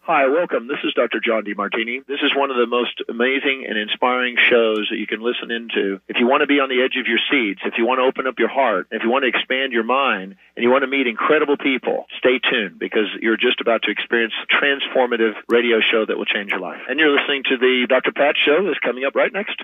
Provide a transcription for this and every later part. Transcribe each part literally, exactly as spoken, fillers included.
Hi, welcome. This is Doctor John DeMartini. This is one of the most amazing and inspiring shows that you can listen into. If you want to be on the edge of your seats, if you want to open up your heart, if you want to expand your mind, and you want to meet incredible people, stay tuned because you're just about to experience a transformative radio show that will change your life. And you're listening to the Doctor Pat Show that's coming up right next.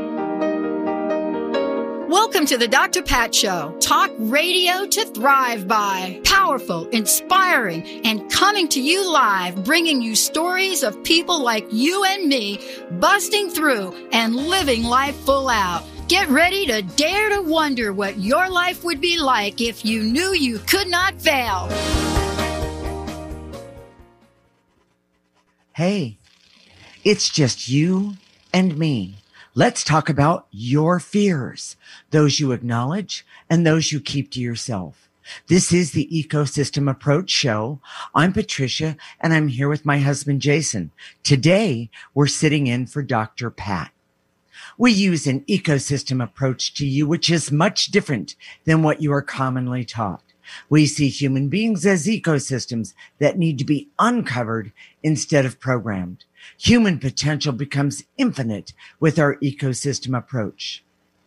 Welcome to the Doctor Pat Show. Talk radio to thrive by. Powerful, inspiring, and coming to you live, bringing you stories of people like you and me busting through and living life full out. Get ready to dare to wonder what your life would be like if you knew you could not fail. Hey, it's just you and me. Let's talk about your fears, those you acknowledge and those you keep to yourself. This is the Ecosystem Approach Show. I'm Patricia, and I'm here with my husband, Jason. Today, we're sitting in for Doctor Pat. We use an ecosystem approach to you, which is much different than what you are commonly taught. We see human beings as ecosystems that need to be uncovered instead of programmed. Human potential becomes infinite with our ecosystem approach.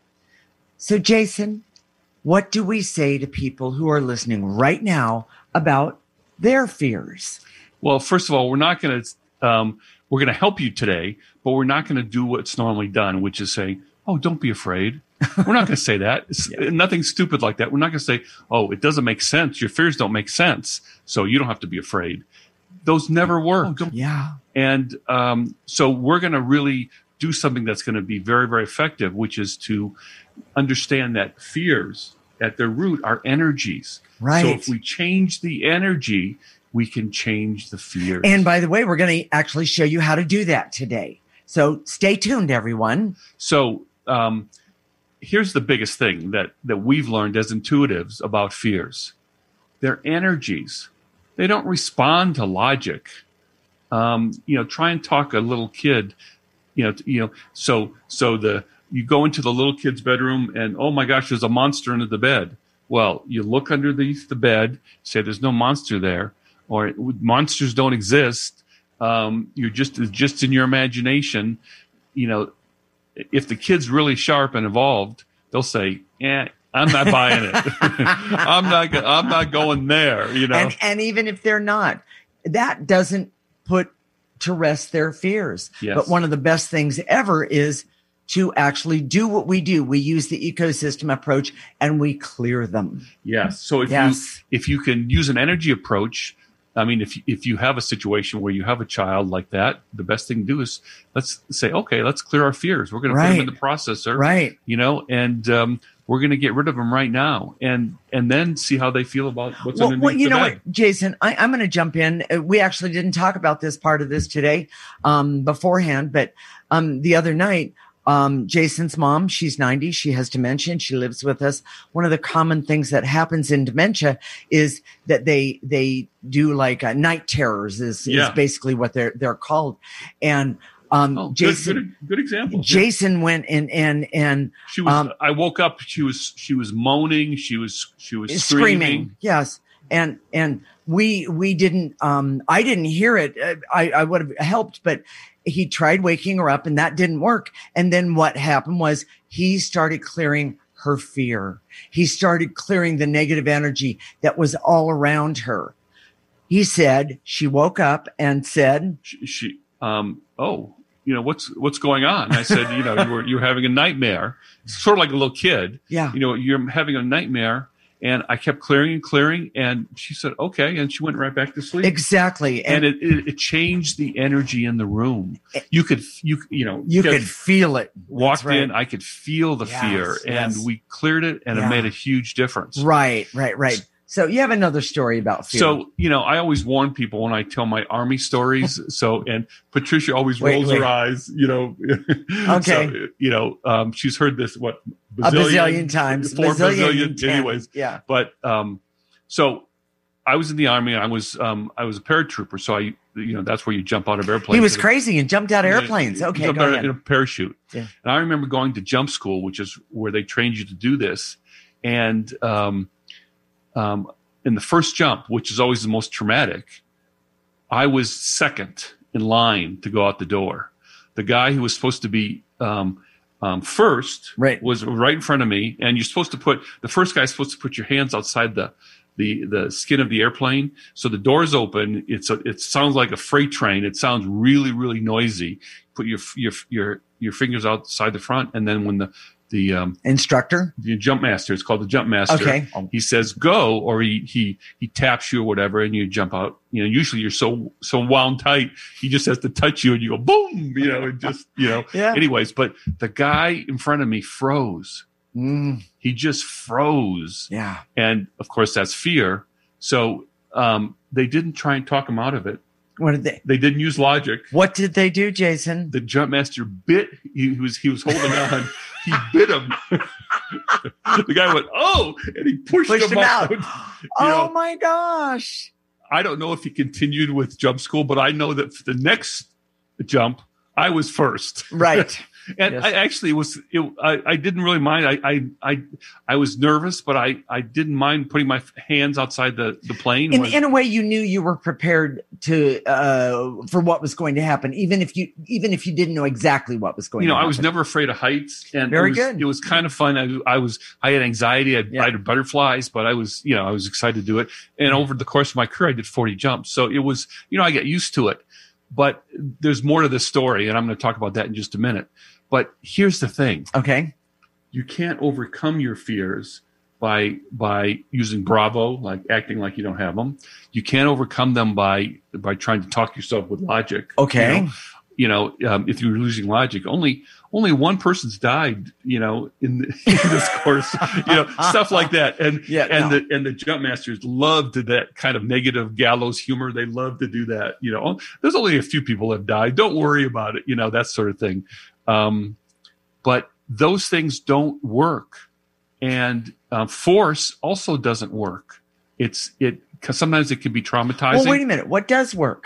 So, Jason, what do we say to people who are listening right now about their fears? Well, first of all, we're not going to um, we're going to help you today, but we're not going to do what's normally done, which is say, "Oh, don't be afraid." We're not going to say that. It's yeah. Nothing stupid like that. We're not going to say, "Oh, it doesn't make sense. Your fears don't make sense, so you don't have to be afraid." Those never work. Oh, yeah. And um, so we're going to really do something that's going to be very, very effective, which is to understand that fears at their root are energies. Right. So if we change the energy, we can change the fears. And by the way, we're going to actually show you how to do that today. So stay tuned, everyone. So um, here's the biggest thing that, that we've learned as intuitives about fears. They're energies. They don't respond to logic. Um, you know, try and talk a little kid, you know, you know, so, so the, you go into the little kid's bedroom and, oh my gosh, there's a monster under the bed. Well, you look underneath the bed, say there's no monster there, or monsters don't exist. Um, you're just, it's just in your imagination. You know, if the kid's really sharp and evolved, they'll say, yeah, I'm not buying it. I'm not. I'm not going there. You know. And, and even if they're not, that doesn't put to rest their fears. Yes. But one of the best things ever is to actually do what we do. We use the ecosystem approach and we clear them. Yes. So if yes. you if you can use an energy approach, I mean, if if you have a situation where you have a child like that, the best thing to do is let's say, okay, let's clear our fears. We're going to right. put them in the processor, right? You know, and um, we're going to get rid of them right now, and and then see how they feel about what's well, underneath well, you the know bed. what, Jason, I, I'm going to jump in. Uh, We actually didn't talk about this part of this today um, beforehand, but um, the other night, um, Jason's mom, she's ninety. She has dementia. And she lives with us. One of the common things that happens in dementia is that they they do like uh, night terrors. Is, Yeah. is basically what they're they're called, and. Um, Oh, good, Jason, good, good example. Jason went in and and She was. um, I woke up. She was. She was moaning. She was. She was screaming. screaming. Yes, and and we we didn't. Um, I didn't hear it. Uh, I I would have helped, but he tried waking her up, and that didn't work. And then what happened was he started clearing her fear. He started clearing the negative energy that was all around her. He said she woke up and said, She. she um. Oh. You know, what's what's going on? I said, you know, you were you were having a nightmare, sort of like a little kid. Yeah. You know, you're having a nightmare, and I kept clearing and clearing, and she said, okay, and she went right back to sleep. Exactly, and, and it, it it changed the energy in the room. You could you you know you could feel it. Walked right. in, I could feel the yes, fear, yes. and we cleared it, and yeah. it made a huge difference. Right, right, right. So you have another story about fear. So, you know, I always warn people when I tell my army stories. So, and Patricia always wait, rolls wait. her eyes, you know. Okay. So, you know, um, she's heard this, what, bazillion, a bazillion times. Four bazillion, bazillion, anyways. Yeah. But, um, so I was in the army and I was, um, I was a paratrooper. So I, you know, that's where you jump out of airplanes. He was crazy and jumped out of airplanes. Okay, jumped go out ahead. in a parachute. Yeah. And I remember going to jump school, which is where they trained you to do this. And, um, um, in the first jump, which is always the most traumatic, I was second in line to go out the door. The guy who was supposed to be um, um, first right. was right in front of me, and you're supposed to put the first guy's supposed to put your hands outside the the the skin of the airplane, so the door's open. It's a, it sounds like a freight train. It sounds really really noisy. Put your your your your fingers outside the front, and then when the the um, instructor, the jump master, it's called the jump master. Okay. He says go, or he he he taps you or whatever, and you jump out. You know, usually you're so so wound tight, he just has to touch you, and you go boom. You know, and just you know. Yeah. Anyways, but the guy in front of me froze. Mm. He just froze. Yeah. And of course, that's fear. So um, they didn't try and talk him out of it. What did they? They didn't use logic. What did they do, Jason? The jump master bit. He was he was holding on. He bit him. The guy went, oh, and he pushed, Pushed him, him out. out. You Oh know, my gosh. I don't know if he continued with jump school, but I know that for the next jump, I was first. Right. And Yes. I actually was, it, I, I didn't really mind. I, I, I, I was nervous, but I, I didn't mind putting my hands outside the, the plane. In, when- in a way, you knew you were prepared to uh, for what was going to happen, even if you even if you didn't know exactly what was going. you know, to happen. I was never afraid of heights, and Very it was, good. It was kind of fun. I, I was, I had anxiety. I, Yeah. I had butterflies, but I was, you know, I was excited to do it. And over the course of my career, I did forty jumps, so it was, you know, I got used to it. But there's more to this story, and I'm going to talk about that in just a minute. But here's the thing: Okay. you can't overcome your fears by by using Bravo, like acting like you don't have them. You can't overcome them by by trying to talk yourself with logic. Okay. You know, you know um, if you're losing logic, only only one person's died. You know, in, in this course, you know, stuff like that. And Yeah, and no. the and the jump masters loved that kind of negative gallows humor. They love to do that. You know, there's only a few people have died. Don't worry about it. You know, that sort of thing. Um, but those things don't work, and uh, force also doesn't work. It's it because sometimes it can be traumatizing. Well, wait a minute. What does work?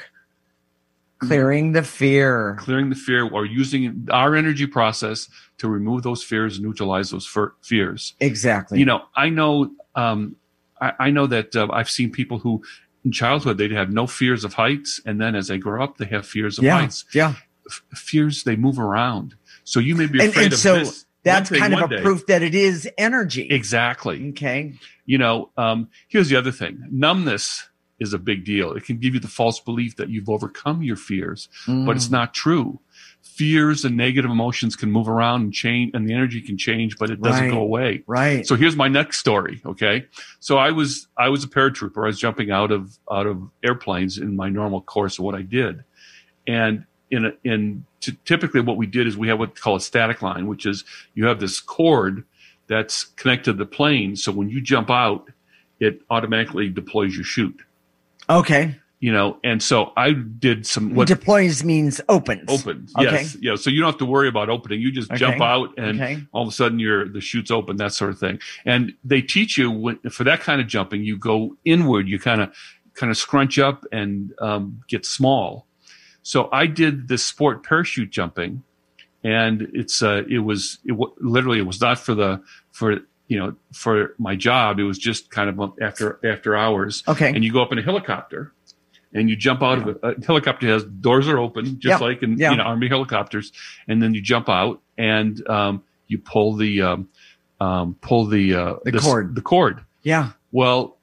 Clearing the fear. Clearing the fear, or using our energy process to remove those fears and neutralize those fer- fears. Exactly. You know, I know, um, I, I know that uh, I've seen people who, in childhood, they'd have no fears of heights, and then as they grow up, they have fears of yeah. heights. Yeah. F- fears, they move around. So you may be And, afraid and of so this. that's one thing kind of one a day. proof that it is energy. Exactly. Okay. You know, um, here's the other thing: numbness is a big deal. It can give you the false belief that you've overcome your fears, but it's not true. Fears and negative emotions can move around and change, and the energy can change, but it doesn't Right. go away. Right. So here's my next story. Okay, so I was I was a paratrooper. I was jumping out of out of airplanes in my normal course of what I did, and in a, in t- typically what we did is we have what's called a static line, which is you have this cord that's connected to the plane. So when you jump out, it automatically deploys your chute. Okay. You know, and so I did some what Deploys means opens. opens. Okay. Yes. Yeah. So you don't have to worry about opening. You just Okay. jump out and Okay. all of a sudden your the chute's open, that sort of thing. And they teach you when, for that kind of jumping, you go inward, you kind of kind of scrunch up and um, get small. So I did this sport parachute jumping, and it's uh, it was it w- literally it was not for the for you know for my job. It was just kind of after after hours. Okay. And you go up in a helicopter, and you jump out of a, a helicopter. Has doors are open, just Yeah. like in Yeah. you know Army helicopters. And then you jump out, and um, you pull the um, um, pull the uh, The this- cord. The cord. Yeah. Well,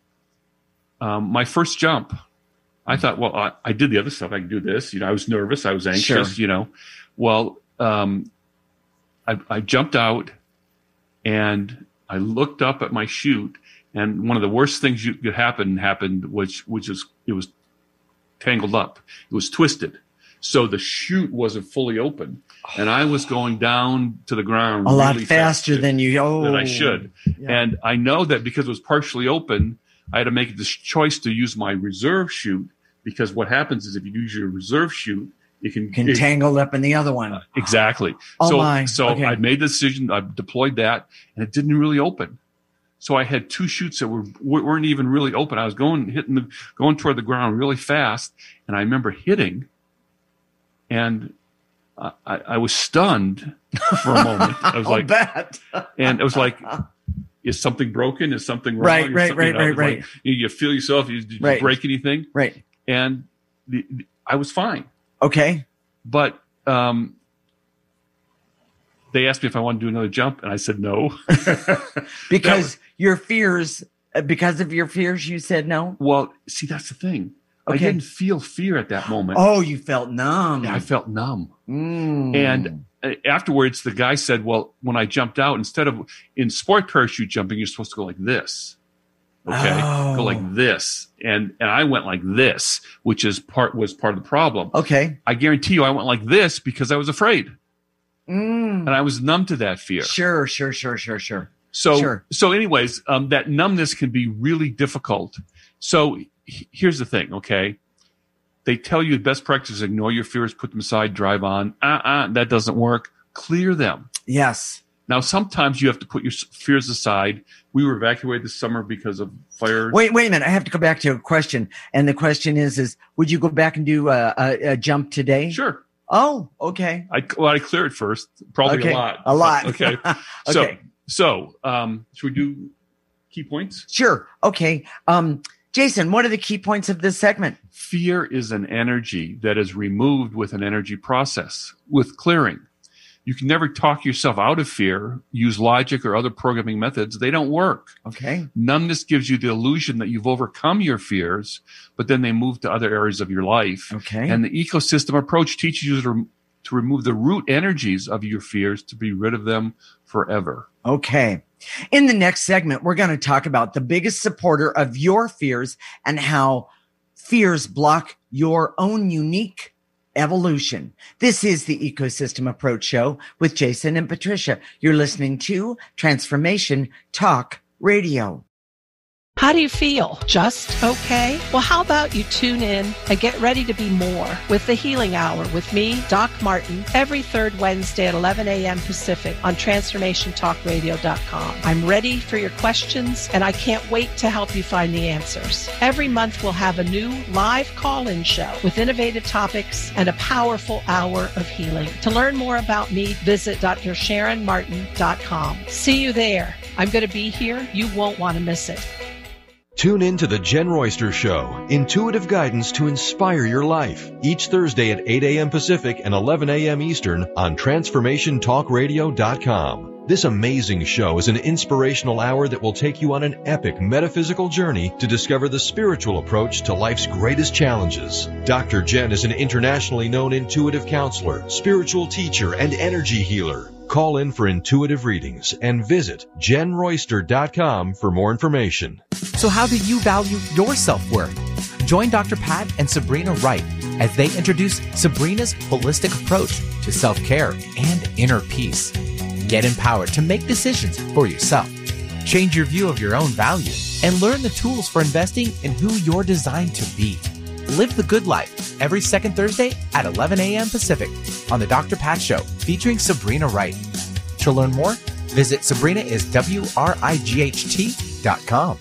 um, my first jump, I thought, well, I, I did the other stuff. I can do this. You know, I was nervous. I was anxious. Sure. You know, well, um, I, I jumped out, and I looked up at my chute, and one of the worst things you could happen happened, which which is it was tangled up. It was twisted, so the chute wasn't fully open, and I was going down to the ground A lot really faster fast than you. Oh, than I should. Yeah. And I know that because it was partially open, I had to make this choice to use my reserve chute, because what happens is if you use your reserve chute, it can, Can it- tangle up in the other one. exactly. Oh so my. so Okay. I made the decision. I deployed that, and it didn't really open. So I had two chutes that were weren't even really open. I was going hitting the going toward the ground really fast, and I remember hitting, and I, I, I was stunned for a moment. I was I'll like, bet. and it was like, is something broken? Is something wrong? Right, Or right, something- right, you know, right, it was like, right. you, you feel yourself. You, did you Right. break anything? Right. And the, the, I was fine. Okay. But um, they asked me if I wanted to do another jump, and I said no. Because was, your fears, because of your fears, you said no? Well, see, that's the thing. Okay. I didn't feel fear at that moment. Oh, you felt numb. Yeah, I felt numb. Mm. And afterwards, the guy said, well, when I jumped out, instead of in sport parachute jumping, you're supposed to go like this. Okay. Oh. Go like this. And and I went like this, which is part was part of the problem. Okay. I guarantee you I went like this because I was afraid. Mm. And I was numb to that fear. Sure, sure, sure, sure, sure. So sure. so anyways, um, that numbness can be really difficult. So h- here's the thing, okay? They tell you the best practice is ignore your fears, put them aside, drive on. Uh-uh, that doesn't work. Clear them. Yes. Now, sometimes you have to put your fears aside. We were evacuated this summer because of fires. Wait, wait a minute. I have to go back to a question. And the question is, is would you go back and do a, a, a jump today? Sure. Oh, okay. I, well, I cleared first. Probably okay. a lot. A lot. Okay. So, okay. so um, should we do key points? Sure. Okay. Um, Jason, what are the key points of this segment? Fear is an energy that is removed with an energy process, with clearing. You can never talk yourself out of fear, use logic or other programming methods. They don't work. Okay. Numbness gives you the illusion that you've overcome your fears, but then they move to other areas of your life. Okay. And the ecosystem approach teaches you to, to remove the root energies of your fears to be rid of them forever. Okay. In the next segment, we're going to talk about the biggest supporter of your fears and how fears block your own unique evolution. This is the Ecosystem Approach Show with Jason and Patricia. You're listening to Transformation Talk Radio. How do you feel? Just okay? Well, how about you tune in and get ready to be more with the Healing Hour with me, Doc Martin, every third Wednesday at eleven a.m. Pacific on transformation talk radio dot com. I'm ready for your questions, and I can't wait to help you find the answers. Every month, we'll have a new live call-in show with innovative topics and a powerful hour of healing. To learn more about me, visit d r sharon martin dot com. See you there. I'm going to be here. You won't want to miss it. Tune in to The Jen Royster Show, intuitive guidance to inspire your life, each Thursday at eight a.m. Pacific and eleven a.m. Eastern on transformation talk radio dot com. This amazing show is an inspirational hour that will take you on an epic metaphysical journey to discover the spiritual approach to life's greatest challenges. Doctor Jen is an internationally known intuitive counselor, spiritual teacher, and energy healer. Call in for intuitive readings and visit jen royster dot com for more information. So how do you value your self-worth? Join Doctor Pat and Sabrina Wright as they introduce Sabrina's holistic approach to self-care and inner peace. Get empowered to make decisions for yourself. Change your view of your own value and learn the tools for investing in who you're designed to be. Live the Good Life every second Thursday at eleven a.m. Pacific on the Doctor Pat Show featuring Sabrina Wright. To learn more, visit Sabrina is W R I G H T dot com.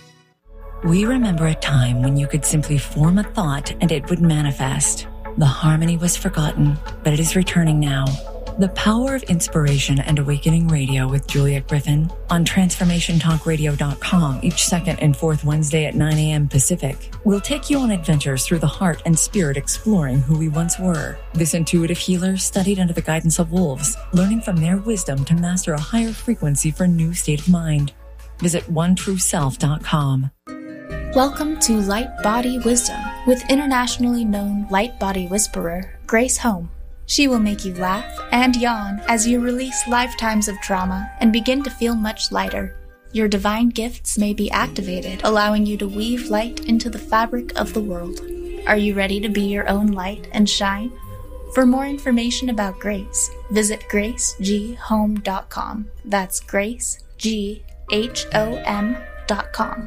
We remember a time when you could simply form a thought and it would manifest. The harmony was forgotten, but it is returning now. The Power of Inspiration and Awakening Radio with Juliet Griffin on transformation talk radio dot com each second and fourth Wednesday at nine a.m. Pacific. We'll take you on adventures through the heart and spirit exploring who we once were. This intuitive healer studied under the guidance of wolves, learning from their wisdom to master a higher frequency for a new state of mind. Visit one true self dot com. Welcome to Light Body Wisdom with internationally known light body whisperer Grace Home. She will make you laugh and yawn as you release lifetimes of trauma and begin to feel much lighter. Your divine gifts may be activated, allowing you to weave light into the fabric of the world. Are you ready to be your own light and shine? For more information about Grace, visit grace g home dot com. That's Grace, G H O M dot com.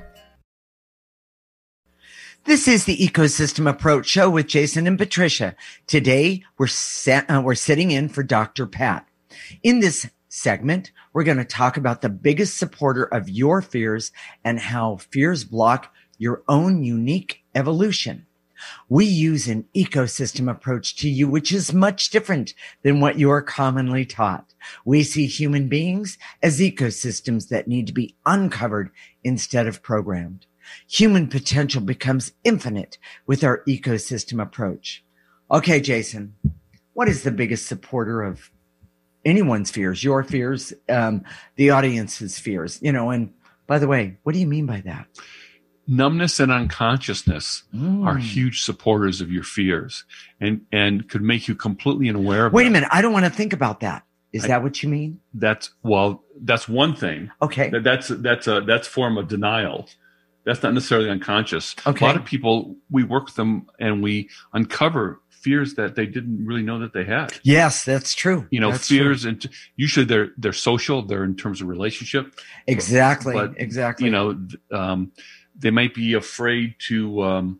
This is the Ecosystem Approach Show with Jason and Patricia. Today, we're set, uh, we're sitting in for Doctor Pat. In this segment, we're going to talk about the biggest supporter of your fears and how fears block your own unique evolution. We use an ecosystem approach to you, which is much different than what you are commonly taught. We see human beings as ecosystems that need to be uncovered instead of programmed. Human potential becomes infinite with our ecosystem approach. Okay, Jason, what is the biggest supporter of anyone's fears, your fears, um, the audience's fears? You know, and by the way, what do you mean by that? Numbness and unconsciousness Mm. are huge supporters of your fears and, and could make you completely unaware of Wait them. a minute. I don't want to think about that. Is I- that what you mean? That's, well, that's one thing. Okay. That, that's, that's a, that's form of denial. That's not necessarily unconscious. Okay. A lot of people, we work with them and we uncover fears that they didn't really know that they had. Yes, that's true. You know, That's fears, true. and usually they're, they're social, they're in terms of relationship. Exactly. But, exactly. You know, th- um, they might be afraid to um,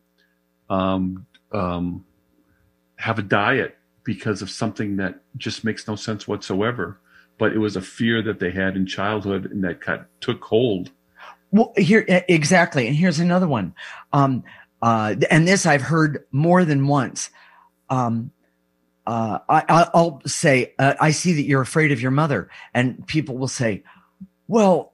um, um, have a diet because of something that just makes no sense whatsoever. But it was a fear that they had in childhood and that got, took hold. Well, here, exactly. And here's another one. Um, uh, and this I've heard more than once. Um, uh, I, I'll say, uh, I see that you're afraid of your mother, and people will say, well,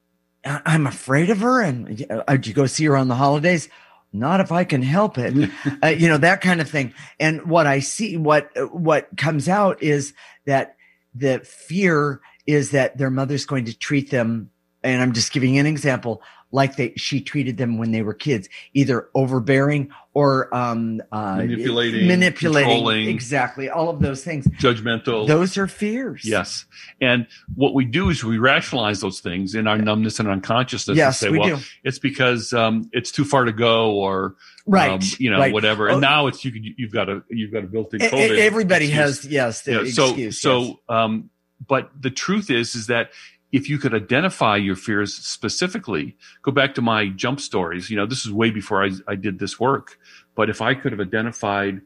I- I'm afraid of her. And uh, did you go see her on the holidays? Not if I can help it. uh, you know, that kind of thing. And what I see, what, what comes out is that the fear is that their mother's going to treat them. And I'm just giving you an example, like they, she treated them when they were kids, either overbearing or um, uh, Manipulating, manipulating, controlling. Exactly, all of those things. Judgmental. Those are fears. Yes. And what we do is we rationalize those things in our numbness and unconsciousness. Yes, and say, we well, do. it's because um, it's too far to go, or Right, um, you know, right. whatever. Oh. And now it's you. Can, you've got a you've got a built-in E- COVID. e- Everybody excuse. has, yes, the Yeah, so excuse. so yes. um, but the truth is is that if you could identify your fears specifically, go back to my jump stories. You know, this is way before I, I did this work. But if I could have identified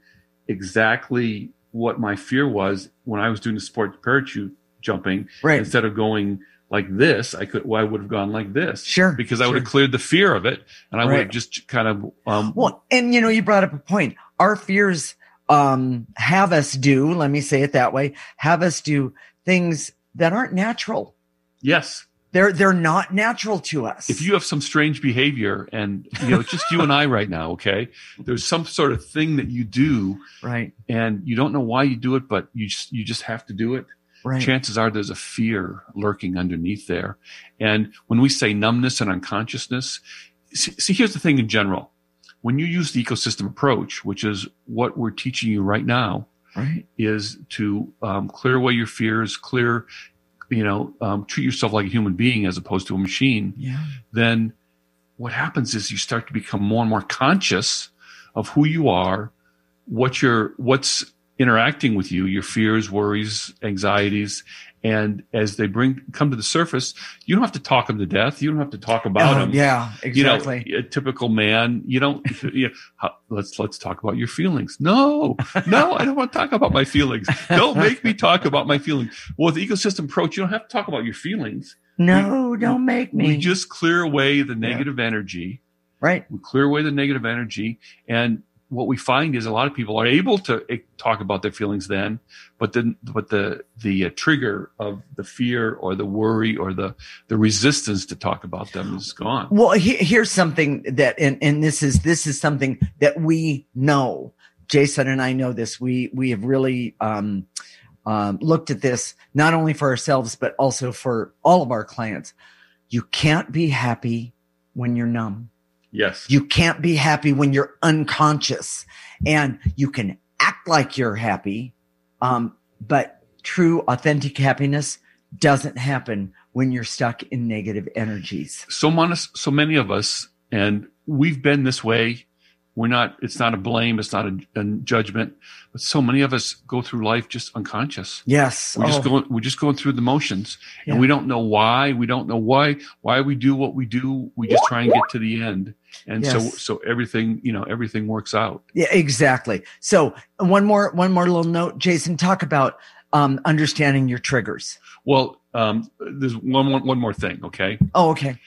exactly what my fear was when I was doing the sport parachute jumping, Right. instead of going like this, I could, well, I would have gone like this. Sure, Because I would sure. have cleared the fear of it, and I would Right. have just kind of, um, Well, and you know, you brought up a point. Our fears um, have us do, let me say it that way, have us do things that aren't natural. yes. They're they're not natural to us. If you have some strange behavior, and you know, it's just you and I right now, okay? There's some sort of thing that you do, right, and you don't know why you do it, but you just you just have to do it. right, Chances are there's a fear lurking underneath there. And when we say numbness and unconsciousness, see, see, here's the thing in general. When you use the ecosystem approach, which is what we're teaching you right now, right, is to um, clear away your fears, clear, you know, um, treat yourself like a human being as opposed to a machine, yeah, then what happens is you start to become more and more conscious of who you are, what you're, what's interacting with you, your fears, worries, anxieties. And as they bring, come to the surface, you don't have to talk them to death. You don't have to talk about Oh, them. yeah, exactly. You know, a typical man, you don't, you know, how, let's, let's talk about your feelings. No, no, I don't want to talk about my feelings. Don't make me talk about my feelings. Well, with the ecosystem approach, you don't have to talk about your feelings. no, don't make me. We just clear away the negative energy. right, We clear away the negative energy. And what we find is a lot of people are able to eh, talk about their feelings then, but then, but the, the uh, trigger of the fear or the worry or the, the resistance to talk about them is gone. Well, he, here's something that, and, and this is, this is something that we know. Jason and I know this. We, we have really, um, um, looked at this not only for ourselves, but also for all of our clients. You can't be happy when you're numb. Yes. You can't be happy when you're unconscious, and you can act like you're happy. Um, but true, authentic happiness doesn't happen when you're stuck in negative energies. So, mon- so many of us, and we've been this way. We're not, it's not a blame. It's not a, a judgment, but so many of us go through life just unconscious. Yes. We're just Oh, going, we're just going through the motions, Yeah. and we don't know why. We don't know why, why we do what we do. We just try and get to the end. And so, Yes. so everything, you know, everything works out. yeah, exactly. So one more, one more little note, Jason, talk about, um, understanding your triggers. Well, um, there's one more, one more thing. Okay. Oh, okay.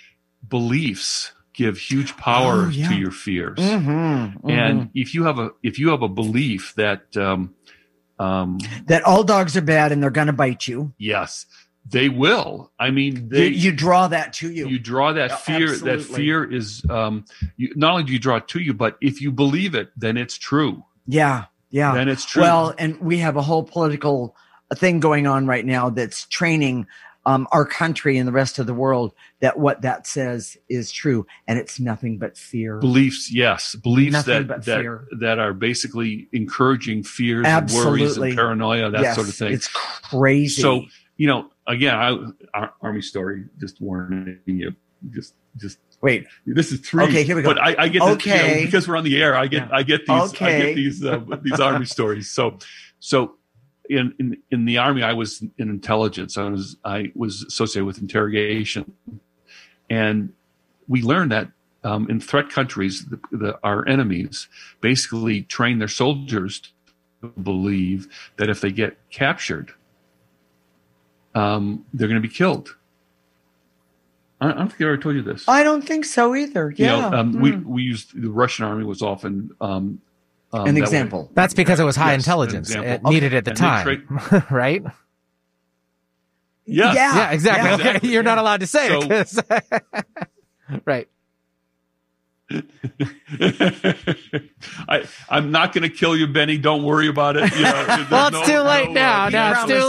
Beliefs give huge power Oh, yeah. to your fears. Mm-hmm, mm-hmm. And if you have a, if you have a belief that, um, um, that all dogs are bad and they're going to bite you. yes, they will. I mean, they, you, you draw that to you. You draw that Yeah, fear. absolutely. That fear is um, you, not only do you draw it to you, but if you believe it, then it's true. Yeah, yeah. Then it's true. Well, and we have a whole political thing going on right now that's training um, our country and the rest of the world that what that says is true, and it's nothing but fear. Beliefs, yes, beliefs Nothing that but that fear. that are basically encouraging fears, Absolutely. and worries, and paranoia, that Yes, sort of thing. It's crazy. So, you know, again, I, our Army story, just warning you, just, just wait. This is three. Okay, here we go. But I, I get, this, Okay. you know, because we're on the air, I get, Yeah. I get these, Okay. I get these, uh, these Army stories. So, so in, in in the Army, I was in intelligence. I was I was associated with interrogation, and we learned that um, in threat countries, the, the, our enemies basically train their soldiers to believe that if they get captured, um, they're going to be killed. I, I don't think I ever told you this. I don't think so either. Yeah. You know, um, Hmm. we we used the Russian Army was often um, um, An that example. way- That's because it was high Yes, an intelligence. example. It needed at the And they time, tra- right? Yeah. Yeah. Yeah, exactly. Yeah. Okay, Exactly, you're not yeah. allowed to say So- it. 'cause- right. I, I'm not going to kill you, Benny. Don't worry about it. You know, there's Well, it's no- too late no, now. uh, No, it's too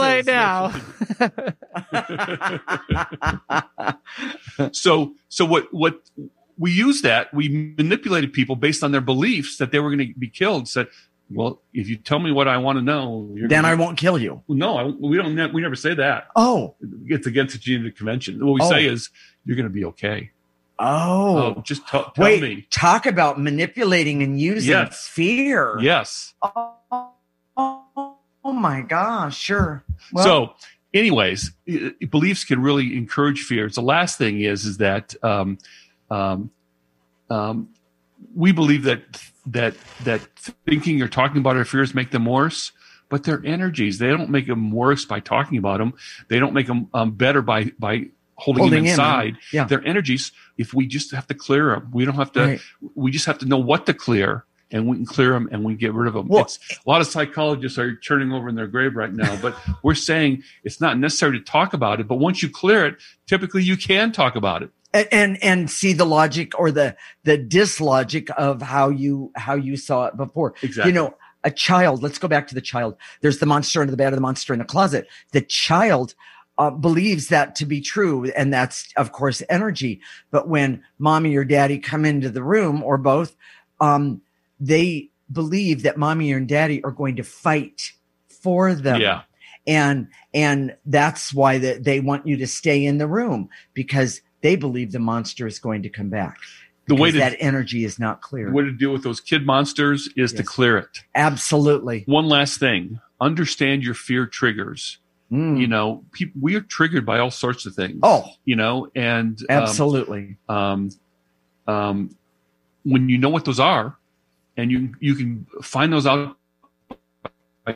promises. late now. so, so what? What we used that we manipulated people based on their beliefs that they were going to be killed. Said, well, if you tell me what I want to know, you're Then gonna, I won't kill you. No, I, we don't. ne- We never say that. Oh. It's against the Geneva Convention. What we Oh. say is, you're going to be okay. Oh. Oh, just t- tell Wait, me. talk about manipulating and using Yes. fear. Yes. Oh, oh, oh my gosh, sure. Well, so, anyways, i- i- beliefs can really encourage fears. The last thing is, is that um, um, um, we believe that that that thinking or talking about our fears make them worse, but they're energies. They don't make them worse by talking about them. They don't make them um, better by by holding, Holding them in, inside. yeah. They're energies. If we just have to clear them, we don't have to. Right. We just have to know what to clear, and we can clear them, and we get rid of them. Well- It's, a lot of psychologists are turning over in their grave right now, but we're saying it's not necessary to talk about it. But once you clear it, typically you can talk about it. and, and and see the logic or the the dislogic of how you how you saw it before. Exactly. You know, a child. Let's go back to the child. There's the monster under the bed, or the monster in the closet. The child uh, believes that to be true, and that's of course energy. But when mommy or daddy come into the room, or both, um, they believe that mommy and daddy are going to fight for them. Yeah. And and that's why the, they want you to stay in the room, because they believe the monster is going to come back. The way Because to that energy is not clear. the way to deal with those kid monsters is to Yes. clear it. Absolutely. One last thing: understand your fear triggers. Mm. You know, people, we are triggered by all sorts of things. Oh, you know, and um, absolutely. um, um, when you know what those are, and you you can find those out by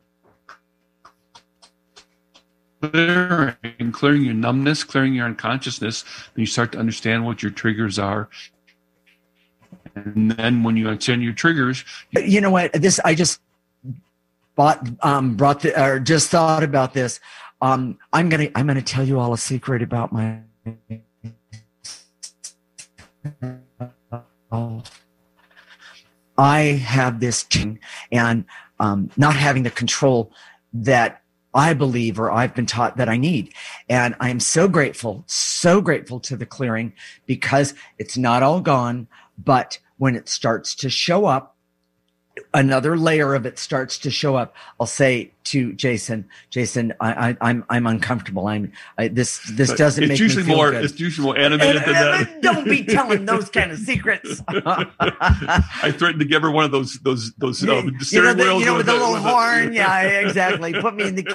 clearing, clearing your numbness, clearing your unconsciousness, then you start to understand what your triggers are. And then when you understand your triggers, You know what? This I just bought, um, brought the, or just thought about this. Um, I'm gonna, I'm gonna tell you all a secret about my. I have this thing, and um, not having the control that I believe or I've been taught that I need. And I am so grateful, so grateful to the clearing, because it's not all gone, but when it starts to show up, another layer of it starts to show up. I'll say to Jason, Jason, I, I, I'm I'm uncomfortable. I'm I, this this doesn't it's make usually me feel more good. it's usually more animated than that. Don't be telling those kind of secrets. I threatened to give her one of those those those uh, you know, steering the, wheels you know, with the little with horn. Yeah, exactly. Put me in the.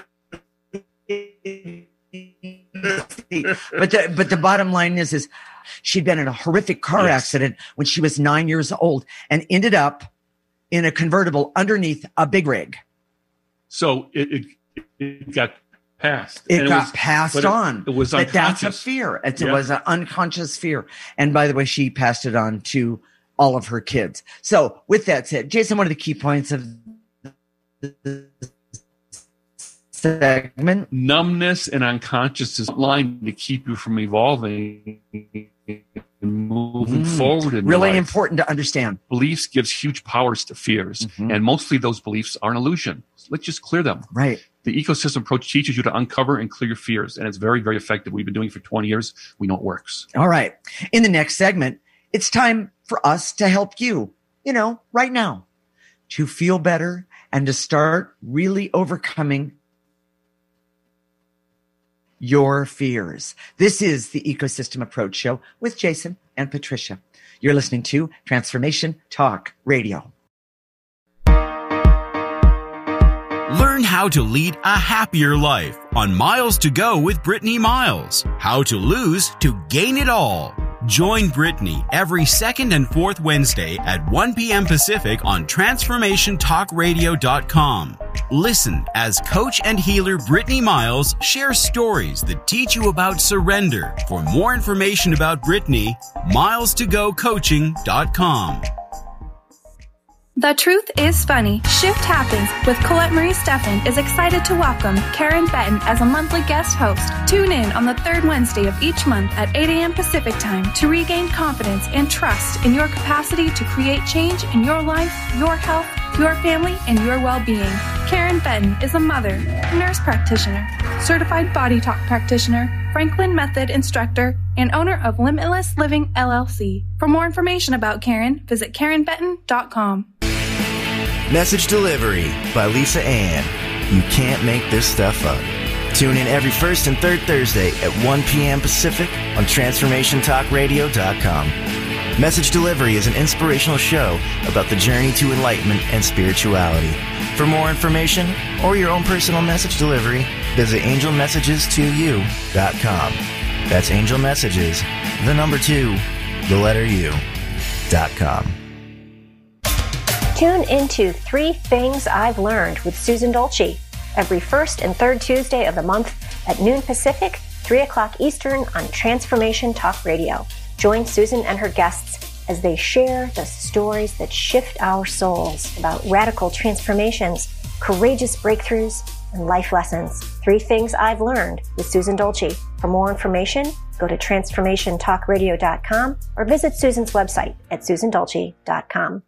But the, but the bottom line is, is she'd been in a horrific car Yes. accident when she was nine years old and ended up in a convertible underneath a big rig. So it, it, it got passed. It And got was- passed but it- on. It was But that's a unconscious. fear. It Yeah. was an unconscious fear. And by the way, she passed it on to all of her kids. So with that said, Jason, what are the key points of the segment. Numbness and unconsciousness line to keep you from evolving and moving mm. forward in Really life. important to understand. Beliefs gives huge powers to fears, mm-hmm. and mostly those beliefs are an illusion. So let's just clear them. Right. The ecosystem approach teaches you to uncover and clear your fears, and it's very, very effective. We've been doing it for twenty years. We know it works. All right. In the next segment, it's time for us to help you, you know, right now, to feel better and to start really overcoming your fears. This is the Ecosystem Approach Show with Jason and Patricia. You're listening to Transformation Talk Radio. Learn how to lead a happier life on Miles to Go with Brittany Miles. How to lose to gain it all. Join Brittany every second and fourth Wednesday at one p.m. Pacific on transformation talk radio dot com. Listen as coach and healer Brittany Miles shares stories that teach you about surrender. For more information about Brittany, miles to go coaching dot com. The Truth is Funny, Shift Happens with Colette Marie Steffen is excited to welcome Karen Benton as a monthly guest host. Tune in on the third Wednesday of each month at eight a.m. Pacific Time to regain confidence and trust in your capacity to create change in your life, your health, your family, and your well-being. Karen Benton is a mother, nurse practitioner, certified body talk practitioner, Franklin Method instructor, and owner of Limitless Living L L C. For more information about Karen, visit karen benton dot com. Message Delivery by Lisa Ann. You can't make this stuff up. Tune in every first and third Thursday at one p.m. Pacific on transformation talk radio dot com. Message Delivery is an inspirational show about the journey to enlightenment and spirituality. For more information or your own personal message delivery, visit angel messages two u dot com. That's Angel Messages, the number two, the letter U, dot com. Tune into Three Things I've Learned with Susan Dolce every first and third Tuesday of the month at noon Pacific, three o'clock Eastern on Transformation Talk Radio. Join Susan and her guests as they share the stories that shift our souls about radical transformations, courageous breakthroughs, and life lessons. Three Things I've Learned with Susan Dolce. For more information, go to transformation talk radio dot com or visit Susan's website at susan dolce dot com.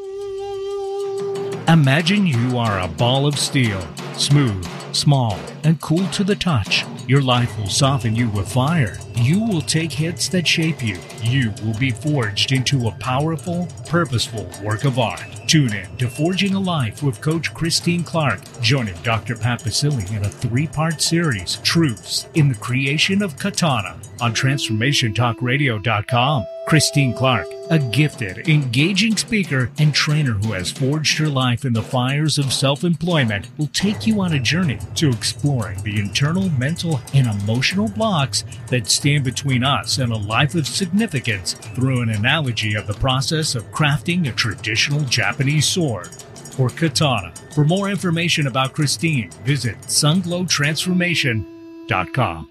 Imagine you are a ball of steel, smooth, small, and cool to the touch. Your life will soften you with fire. You will take hits that shape you. You will be forged into a powerful, purposeful work of art. Tune in to Forging a Life with Coach Christine Clark, joining Doctor Pat Basile in a three-part series, Truths in the Creation of Katana, on transformation talk radio dot com. Christine Clark, a gifted, engaging speaker and trainer who has forged her life in the fires of self-employment, will take you on a journey to exploring the internal, mental, and emotional blocks that stand between us and a life of significance through an analogy of the process of crafting a traditional Japanese sword, or katana. For more information about Christine, visit sunglow transformation dot com.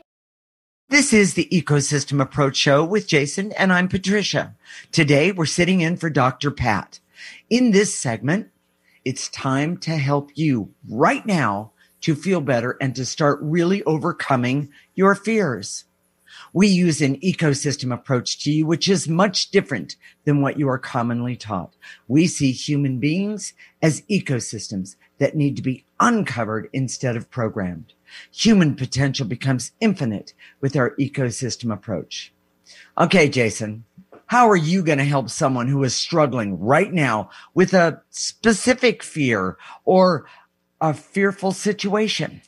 This is the Ecosystem Approach Show with Jason, and I'm Patricia. Today, we're sitting in for Doctor Pat. In this segment, it's time to help you right now to feel better and to start really overcoming your fears. We use an ecosystem approach to you, which is much different than what you are commonly taught. We see human beings as ecosystems that need to be uncovered instead of programmed. Human potential becomes infinite with our ecosystem approach. Okay, Jason, how are you going to help someone who is struggling right now with a specific fear or a fearful situation?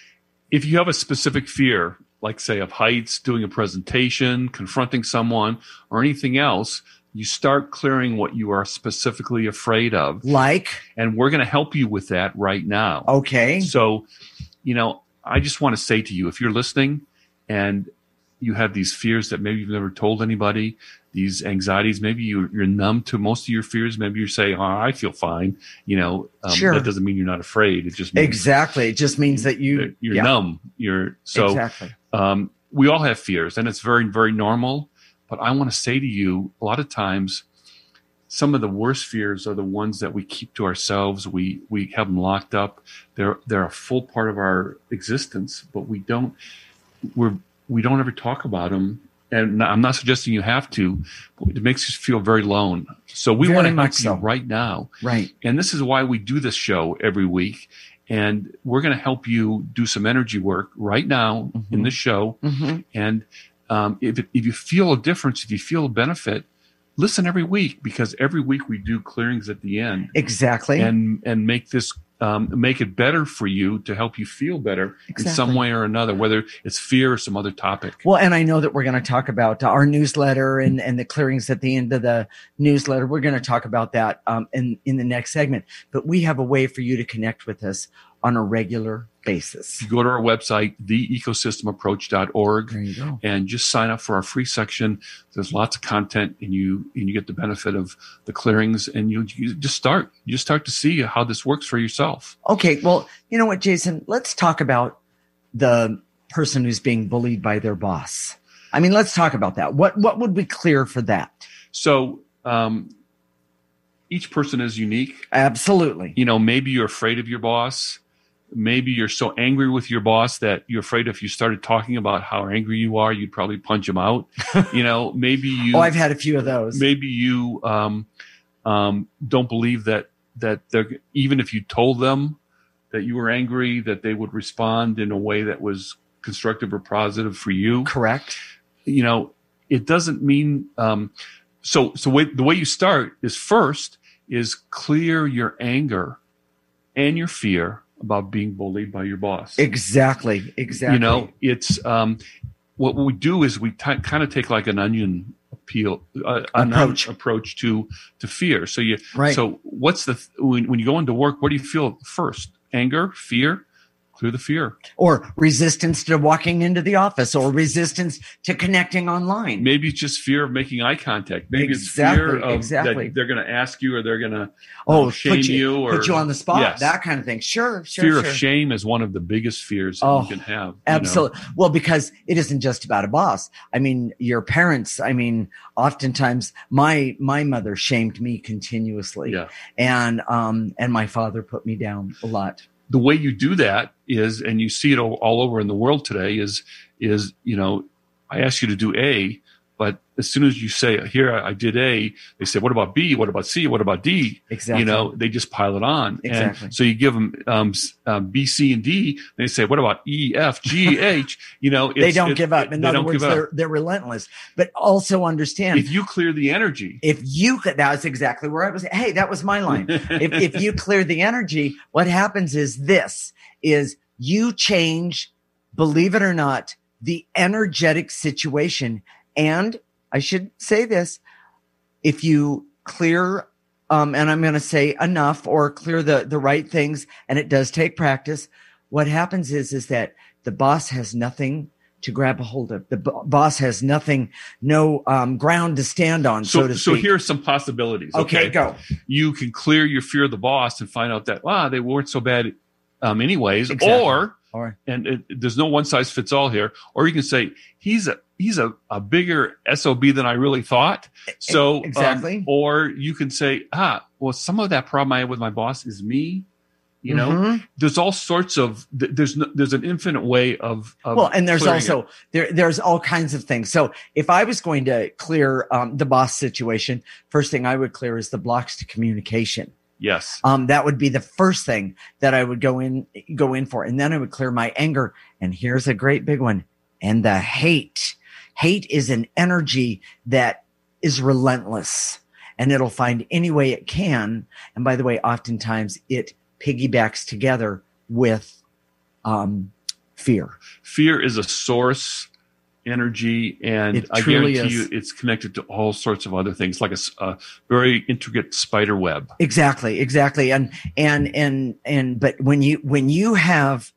If you have a specific fear, like say of heights, doing a presentation, confronting someone, or anything else, you start clearing what you are specifically afraid of. Like? And we're going to help you with that right now. Okay. So, you know, I just want to say to you, if you're listening and you have these fears that maybe you've never told anybody, these anxieties, maybe you, you're numb to most of your fears. Maybe you say, oh, I feel fine. You know, um, sure. That doesn't mean you're not afraid. It just means exactly. It just means that you, you're yeah. numb. You're so, exactly. um, we all have fears and it's very, very normal. But I want to say to you, a lot of times some of the worst fears are the ones that we keep to ourselves. We we have them locked up. They're they're a full part of our existence, but we don't we're we don't ever talk about them. And I'm not suggesting you have to, but it makes us feel very alone. So we Very want to help much you so. right now. Right. And this is why we do this show every week. And we're going to help you do some energy work right now Mm-hmm. in this show. Mhm. And um, if, it, if you feel a difference, if you feel a benefit, listen every week, because every week we do clearings at the end. Exactly. And and make this um, make it better for you to help you feel better Exactly. in some way or another, whether it's fear or some other topic. Well, and I know that we're going to talk about our newsletter and, and the clearings at the end of the newsletter. We're going to talk about that um, in, in the next segment. But we have a way for you to connect with us on a regular basis. You go to our website, the ecosystem approach dot org, There you go. and just sign up for our free section. There's lots of content, and you and you get the benefit of the clearings, and you, you just start. You just start to see how this works for yourself. Okay. Well, you know what, Jason? Let's talk about the person who's being bullied by their boss. I mean, let's talk about that. What what would be clear for that? So um, each person is unique. Absolutely. You know, maybe you're afraid of your boss. Maybe you're so angry with your boss that you're afraid if you started talking about how angry you are, you'd probably punch him out. You know, maybe you. Oh, I've had a few of those. Maybe you um, um, don't believe that that they're, even if you told them that you were angry, that they would respond in a way that was constructive or positive for you. Correct. You know, it doesn't mean. Um, so, so way, the way you start is first is clear your anger and your fear about being bullied by your boss. Exactly. Exactly. You know, it's um, what we do is we t- kind of take like an onion appeal uh, an Approach. approach to to fear. So you Right. so what's the th- when when you go into work, what do you feel first? Anger, fear. Clear the fear. Or resistance to walking into the office, or resistance to connecting online. Maybe it's just fear of making eye contact. Maybe Exactly, it's fear of exactly. that they're going to ask you, or they're going to Oh, shame put you, you, or put you on the spot, Yes. that kind of thing. Sure, sure, fear sure. of shame is one of the biggest fears that Oh, you can have. you know? Absolutely. Well, because it isn't just about a boss. I mean, your parents, I mean, oftentimes my my mother shamed me continuously. Yeah. And um and my father put me down a lot. The way you do that is, and you see it all, all over in the world today, is, is, you know, I ask you to do A, but as soon as you say, here, I, I did A, they say, what about B? What about C? What about D? Exactly. You know, they just pile it on. Exactly. And so you give them um, s- um, B, C, and D. They say, what about E, F, G, H? You know, it's, They don't it's- give up. In they other don't words, give up. they're they're relentless. But also understand, If you clear the energy, if you could, that's exactly where I was. Hey, that was my line. if if you clear the energy, what happens is this: is you change, believe it or not, the energetic situation. And I should say this: if you clear, um, and I'm going to say enough, or clear the the right things, and it does take practice. What happens is is that the boss has nothing to grab a hold of. The b- boss has nothing, no um, ground to stand on, so, so, to so speak. here are some possibilities. Okay, go. You can clear your fear of the boss and find out that, wow, they weren't so bad um, anyways. Exactly. Or, Or and it, there's no one size fits all here. Or you can say, he's a he's a, a bigger S O B than I really thought. So um, Exactly. or you can say, ah, well, some of that problem I have with my boss is me. You know, Mhm. there's all sorts of th- there's no, there's an infinite way of, of well, and there's clearing also it. there there's all kinds of things. So if I was going to clear um, the boss situation, first thing I would clear is the blocks to communication. Yes. Um, that would be the first thing that I would go in go in for, and then I would clear my anger. And here's a great big one: and the hate. Hate is an energy that is relentless, and it'll find any way it can. And by the way, oftentimes it piggybacks together with um, fear. Fear is a source energy, and It I truly guarantee is. you it's connected to all sorts of other things, like a, s- a very intricate spider web. Exactly, exactly. And and and and but when you when you have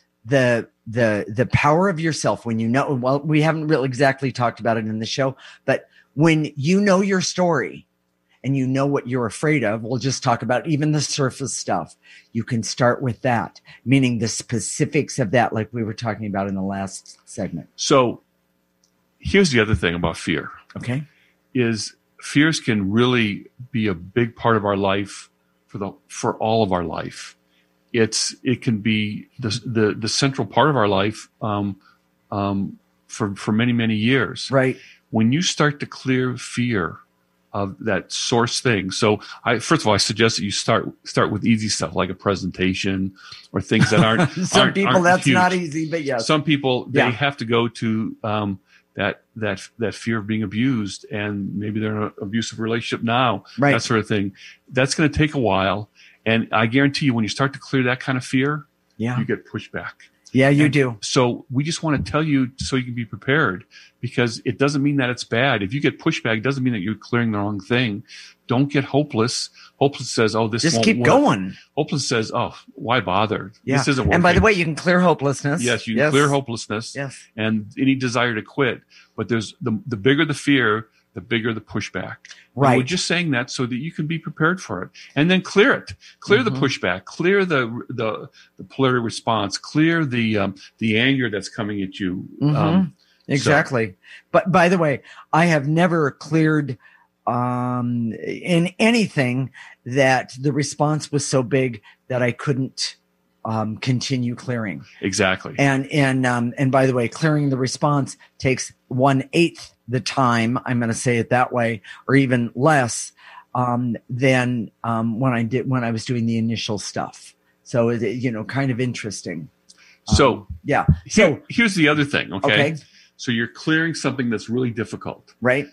the the the power of yourself, when you know, well, we haven't really exactly talked about it in the show, but when you know your story and you know what you're afraid of, we'll just talk about even the surface stuff. You can start with that, meaning the specifics of that, like we were talking about in the last segment. So here's the other thing about fear. Okay. Is fears can really be a big part of our life for the for all of our life. It's it can be the the, the central part of our life um, um, for for many many years. Right. When you start to clear fear of that source thing. So I, first of all, I suggest that you start, start with easy stuff like a presentation or things that aren't, some aren't, people aren't that's huge. not easy, but yes. Some people, they Yeah. have to go to, um, that, that, that fear of being abused, and maybe they're in an abusive relationship now, Right. that sort of thing. That's going to take a while. And I guarantee you, when you start to clear that kind of fear, Yeah. you get pushback. Yeah, you And do. So we just want to tell you so you can be prepared, because it doesn't mean that it's bad. If you get pushback, it doesn't mean that you're clearing the wrong thing. Don't get hopeless. Hopeless says, oh, this Just won't keep work. going. Hopeless says, oh, why bother? Yeah. This isn't working. And by the way, you can clear hopelessness. yes, you can Yes. clear hopelessness Yes. and any desire to quit. But there's the, the bigger the fear, the bigger the pushback. And Right. we're just saying that so that you can be prepared for it, and then clear it. Clear Mhm. the pushback. Clear the the the polaritic response. Clear the um, the anger that's coming at you. Mhm. Um, Exactly. But by the way, I have never cleared um, in anything that the response was so big that I couldn't um, continue clearing. Exactly. And and um, and by the way, clearing the response takes one eighth the time. I'm going to say it that way, or even less um, than um, when I did when I was doing the initial stuff. So it, you know, kind of interesting. So Um, yeah. Here, So here's the other thing. Okay? Okay. So you're clearing something that's really difficult, right.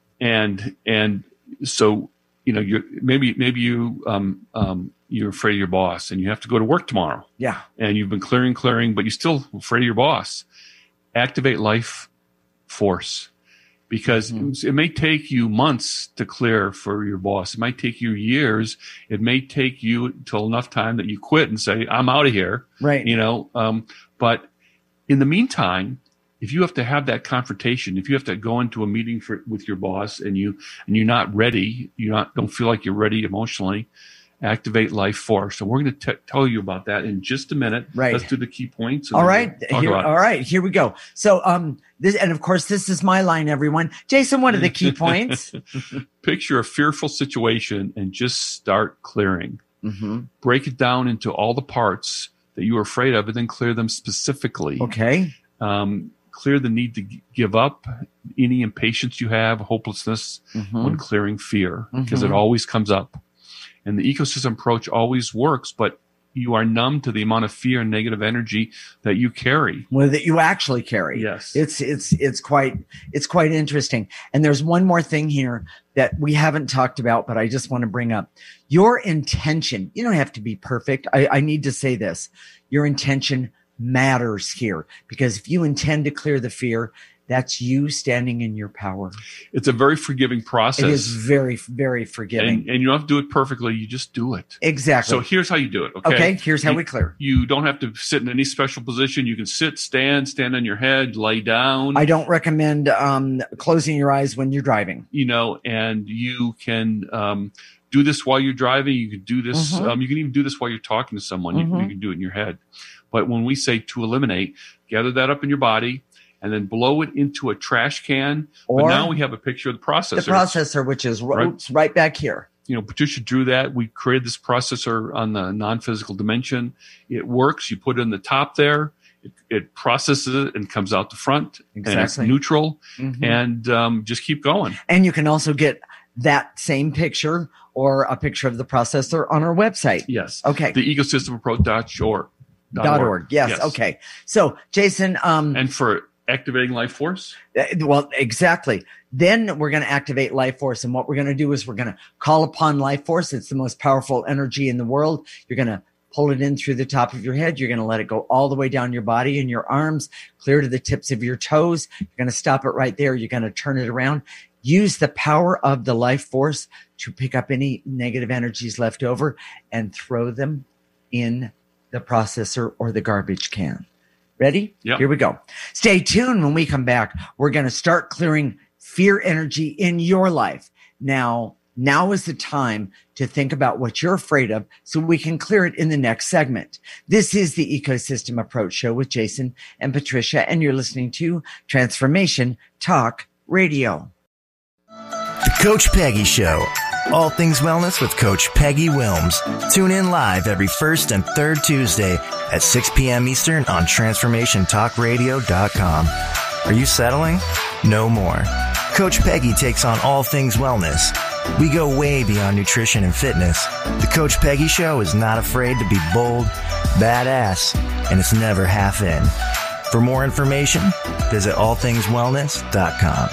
and and so you know you maybe maybe you um um you're afraid of your boss and you have to go to work tomorrow. Yeah. And you've been clearing, clearing, but you're still afraid of your boss. Activate life force, because Mm-hmm. it may take you months to clear for your boss. It might take you years. It may take you till enough time that you quit and say, I'm out of here. Right. You know, um, but in the meantime, if you have to have that confrontation, if you have to go into a meeting for, with your boss and you, and you're not ready, you not, don't feel like you're ready emotionally, activate life force. So we're going to t- tell you about that in just a minute. Right. Let's do the key points. and All then right. we'll talk Here, about it. all right. Here we go. So, um, this, and of course, this is my line, everyone. Jason, what are the key points? Picture a fearful situation and just start clearing. Mm-hmm. Break it down into all the parts that you are afraid of, and then clear them specifically. Okay. Um, clear the need to g- give up, any impatience you have, hopelessness Mhm. when clearing fear, because Mhm. it always comes up. And the ecosystem approach always works, but you are numb to the amount of fear and negative energy that you carry. Well, that you actually carry. Yes. It's, it's, it's quite, it's quite interesting. And there's one more thing here that we haven't talked about, but I just want to bring up. Your intention, you don't have to be perfect. I, I need to say this. Your intention matters here, because if you intend to clear the fear, that's you standing in your power. It's a very forgiving process. It is very, very forgiving. And, and you don't have to do it perfectly. You just do it. Exactly. So here's how you do it. Okay. Okay, here's how You- we clear. You don't have to sit in any special position. You can sit, stand, stand on your head, lay down. I don't recommend um, closing your eyes when you're driving. You know, and you can um, do this while you're driving. You can do this. Mhm. Um, you can even do this while you're talking to someone. You, Mhm. you can do it in your head. But when we say to eliminate, gather that up in your body and then blow it into a trash can. Or but now we have a picture of the processor. The processor, which is Right. right, right back here. You know, Patricia drew that. We created this processor on the non-physical dimension. It works. You put it in the top there. It, it processes it and comes out the front. And it's Exactly. neutral. Mhm. And um, just keep going. And you can also get that same picture or a picture of the processor on our website. Yes. Okay. The ecosystem approach dot org. Dot org. Yes. Okay. So, Jason. Um, And for activating life force? Uh, Well, exactly. Then we're going to activate life force. And what we're going to do is we're going to call upon life force. It's the most powerful energy in the world. You're going to pull it in through the top of your head. You're going to let it go all the way down your body and your arms, clear to the tips of your toes. You're going to stop it right there. You're going to turn it around. Use the power of the life force to pick up any negative energies left over and throw them in the processor or the garbage can. Ready? Yep. Here we go. Stay tuned. When we come back, we're going to start clearing fear energy in your life. Now, now is the time to think about what you're afraid of so we can clear it in the next segment. This is the Ecosystem Approach Show with Jason and Patricia, and you're listening to Transformation Talk Radio. The Coach Peggy Show. All things wellness with Coach Peggy Wilms. Tune in live every first and third Tuesday at six p.m. Eastern on transformation talk radio dot com. Are you settling? No more. Coach Peggy takes on all things wellness. We go way beyond nutrition and fitness. The Coach Peggy Show is not afraid to be bold, badass, and it's never half in. For more information, visit all things wellness dot com.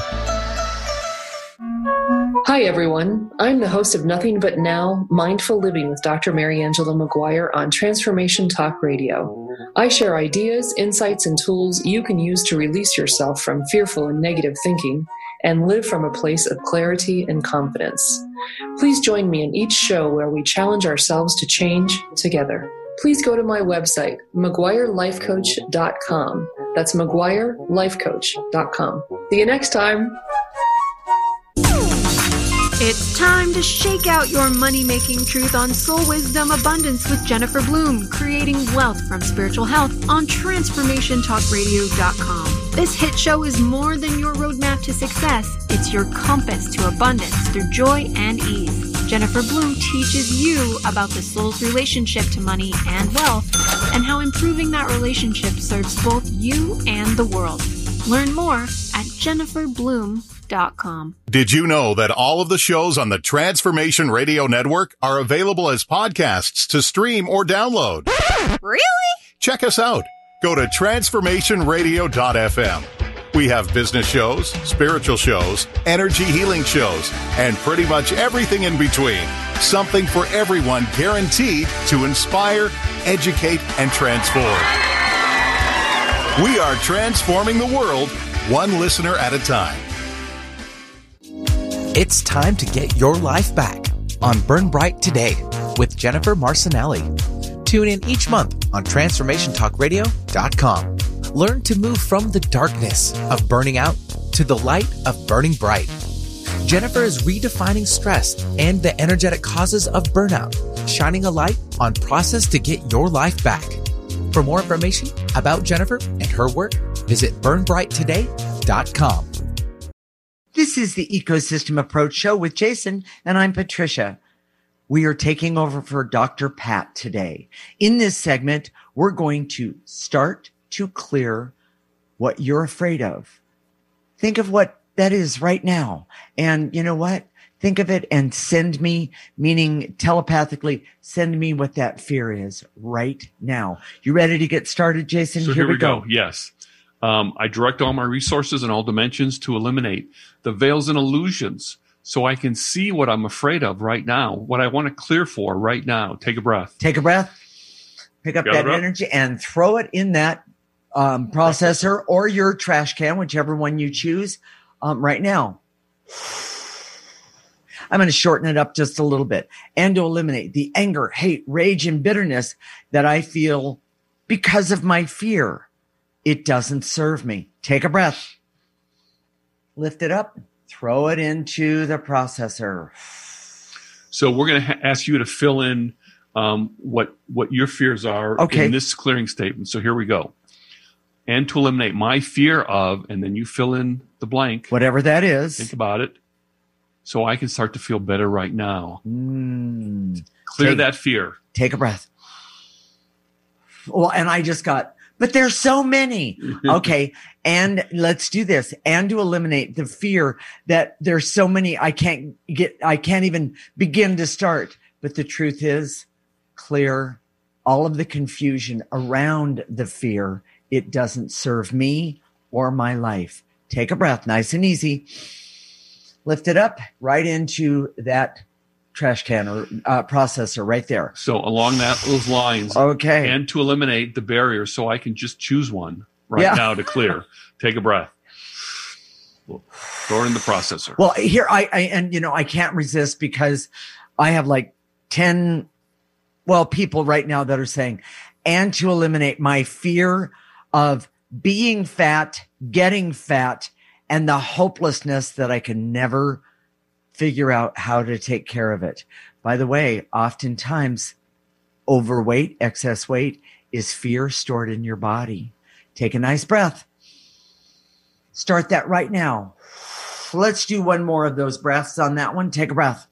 Hi, everyone. I'm the host of Nothing But Now, Mindful Living with Doctor Mary Angela McGuire on Transformation Talk Radio. I share ideas, insights, and tools you can use to release yourself from fearful and negative thinking and live from a place of clarity and confidence. Please join me in each show where we challenge ourselves to change together. Please go to my website, Maguire Life Coach dot com. That's Maguire Life Coach dot com. See you next time. It's time to shake out your money-making truth on Soul Wisdom Abundance with Jennifer Bloom, creating wealth from spiritual health on transformation talk radio dot com. This hit show is more than your roadmap to success. It's your compass to abundance through joy and ease. Jennifer Bloom teaches you about the soul's relationship to money and wealth and how improving that relationship serves both you and the world. Learn more at jennifer bloom dot com. Did you know that all of the shows on the Transformation Radio Network are available as podcasts to stream or download? Really? Check us out. Go to transformation radio dot f m. We have business shows, spiritual shows, energy healing shows, and pretty much everything in between. Something for everyone, guaranteed to inspire, educate, and transform. We are transforming the world, one listener at a time. It's time to get your life back on Burn Bright Today with Jennifer Marcinelli. Tune in each month on transformation talk radio dot com. Learn to move from the darkness of burning out to the light of burning bright. Jennifer is redefining stress and the energetic causes of burnout, shining a light on process to get your life back. For more information about Jennifer and her work, visit burn bright today dot com. This is the Ecosystem Approach Show with Jason, and I'm Patricia. We are taking over for Doctor Pat today. In this segment, we're going to start to clear what you're afraid of. Think of what that is right now. And you know what? Think of it and send me, meaning telepathically, send me what that fear is right now. You ready to get started, Jason? So here, here we go. go. Yes. Um, I direct all my resources in all dimensions to eliminate the veils and illusions so I can see what I'm afraid of right now, what I want to clear for right now. Take a breath. Take a breath. Pick up Gather that up. energy and throw it in that um, processor or your trash can, whichever one you choose, um, right now. I'm going to shorten it up just a little bit and to eliminate the anger, hate, rage, and bitterness that I feel because of my fear. It doesn't serve me. Take a breath. Lift it up. Throw it into the processor. So we're going to ha- ask you to fill in um, what what your fears are okay. in this clearing statement. So here we go. And to eliminate my fear of, and then you fill in the blank. Whatever that is. Think about it. So I can start to feel better right now. Mm. Clear take, that fear. Take a breath. Well, and I just got... But there's so many. Okay. And let's do this. And to eliminate the fear that there's so many, I can't get, I can't even begin to start. But the truth is, clear all of the confusion around the fear. It doesn't serve me or my life. Take a breath, nice and easy. Lift it up right into that trash can or uh, processor right there. So along that those lines, okay, and to eliminate the barrier, so I can just choose one right yeah. now to clear. Take a breath. Throw it in the processor. Well, here I, I and you know I can't resist because I have like ten, well, people right now that are saying, and to eliminate my fear of being fat, getting fat, and the hopelessness that I can never figure out how to take care of it. By the way, oftentimes overweight, excess weight is fear stored in your body. Take a nice breath. Start that right now. Let's do one more of those breaths on that one. Take a breath.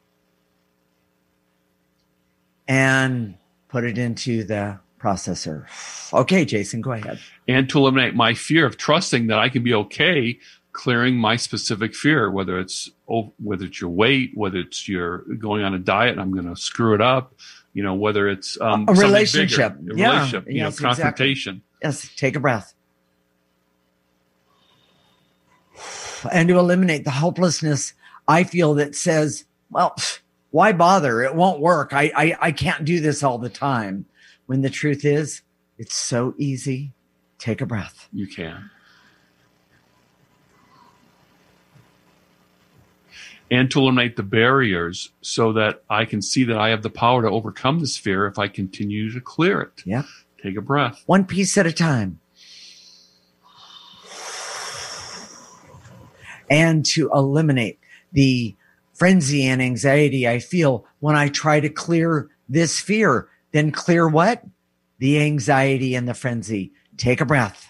And put it into the processor. Okay, Jason, go ahead. And to eliminate my fear of trusting that I can be okay clearing my specific fear, whether it's whether it's your weight, whether it's your going on a diet and I'm going to screw it up, you know, whether it's um, a relationship, bigger, a yeah, relationship, you yes, know, confrontation. Exactly. Yes, take a breath. And to eliminate the hopelessness I feel that says, well, why bother? It won't work. I, I, I can't do this all the time. When the truth is, it's so easy. Take a breath. You can. And to eliminate the barriers so that I can see that I have the power to overcome this fear if I continue to clear it. Yeah. Take a breath. One piece at a time. And to eliminate the frenzy and anxiety I feel when I try to clear this fear. Then clear what? The anxiety and the frenzy. Take a breath.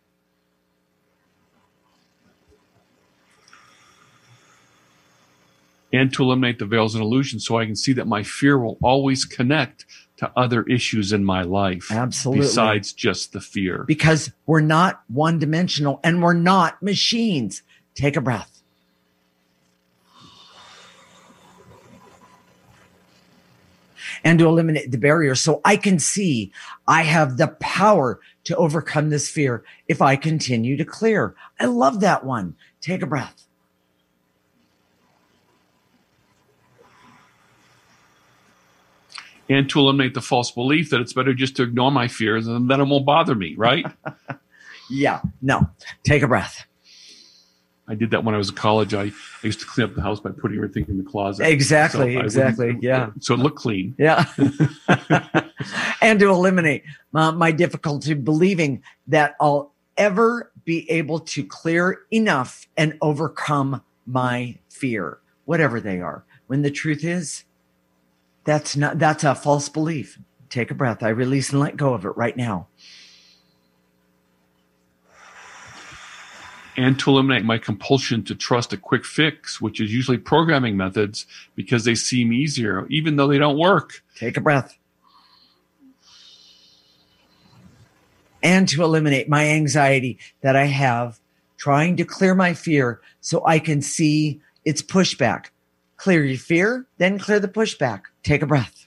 And to eliminate the veils and illusions so I can see that my fear will always connect to other issues in my life. Absolutely. Besides just the fear. Because we're not one-dimensional and we're not machines. Take a breath. And to eliminate the barrier so I can see I have the power to overcome this fear if I continue to clear. I love that one. Take a breath. And to eliminate the false belief that it's better just to ignore my fears and then it won't bother me, right? Yeah, no. Take a breath. I did that when I was in college. I, I used to clean up the house by putting everything in the closet. Exactly, so exactly, yeah. So it looked clean. Yeah. And to eliminate uh, my difficulty believing that I'll ever be able to clear enough and overcome my fear, whatever they are. When the truth is, that's not, that's a false belief. Take a breath. I release and let go of it right now. And to eliminate my compulsion to trust a quick fix, which is usually programming methods because they seem easier, even though they don't work. Take a breath. And to eliminate my anxiety that I have trying to clear my fear so I can see its pushback. Clear your fear, then clear the pushback. Take a breath.